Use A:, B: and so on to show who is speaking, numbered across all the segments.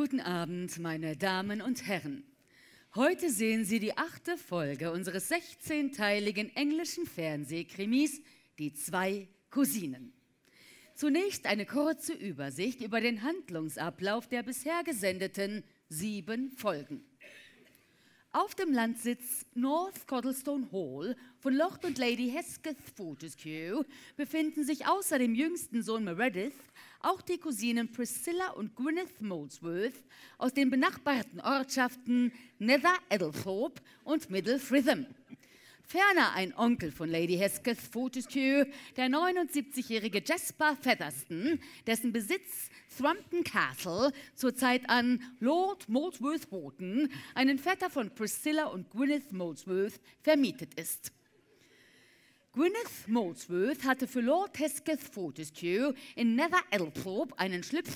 A: Guten Abend, meine Damen und Herren. Heute sehen Sie die 8. Folge unseres 16-teiligen englischen Fernsehkrimis Die zwei Cousinen. Zunächst eine kurze Übersicht über den Handlungsablauf der bisher gesendeten 7 Folgen. Auf dem Landsitz North Cottlestone Hall von Lord und Lady Hesketh Fortescue befinden sich außer dem jüngsten Sohn Meredith auch die Cousinen Priscilla und Gwyneth Molesworth aus den benachbarten Ortschaften Nether Eddlethorpe und Middle Fritham. Ferner ein Onkel von Lady Hesketh Fortescue, der 79-jährige Jasper Featherston, dessen Besitz Thrumpton Castle zurzeit an Lord Molesworth Horton, einen Vetter von Priscilla und Gwyneth Molesworth, vermietet ist. Gwyneth Molesworth hatte für Lord Hesketh Fortescue in Nether Eddlethorpe einen Schlips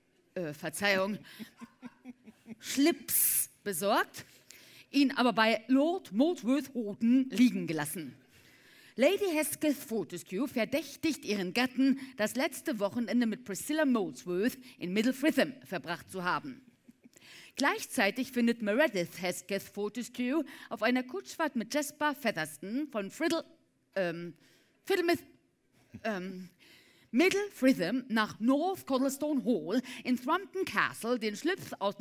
A: besorgt, ihn aber bei Lord Molesworth Horton liegen gelassen. Lady Hesketh Fortescue verdächtigt ihren Gatten, das letzte Wochenende mit Priscilla Molesworth in Middle Fritham verbracht zu haben. Gleichzeitig findet Meredith Hesketh Fortescue auf einer Kutschfahrt mit Jasper Featherston von Middle Fritham nach North Cottlestone Hall in Thrumpton Castle den Schlips aus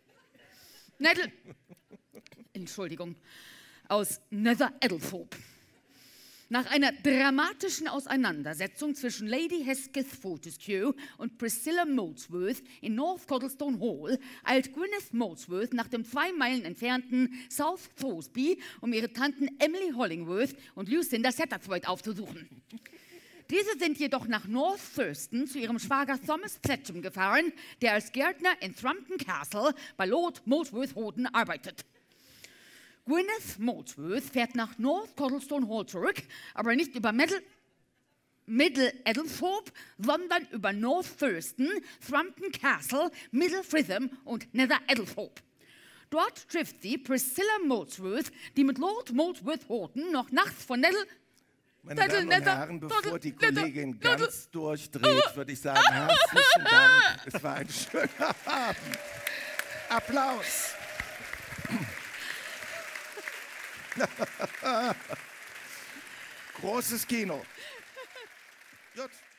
A: aus Nether Eddlethorpe. Nach einer dramatischen Auseinandersetzung zwischen Lady Hesketh Fortescue und Priscilla Molesworth in North Cottlestone Hall eilt Gwyneth Molesworth nach dem 2 Meilen entfernten South Thoresby, um ihre Tanten Emily Hollingworth und Lucinda Satterthwaite aufzusuchen. Diese sind jedoch nach North Thurston zu ihrem Schwager Thomas Thatcham gefahren, der als Gärtner in Thrumpton Castle bei Lord Molesworth Horton arbeitet. Gwyneth Molesworth fährt nach North Cottlestone Hall zurück, aber nicht über Middle Eddlethorpe, sondern über North Thurston, Thrumpton Castle, Middle Fritham und Nether Eddlethorpe. Dort trifft sie Priscilla Molesworth, die mit Lord Molesworth Horton noch nachts von
B: Meine Damen und Herren, bevor die Kollegin ganz durchdreht, würde ich sagen, herzlichen Dank. Es war ein schöner Abend. Applaus. Großes Kino. Gut.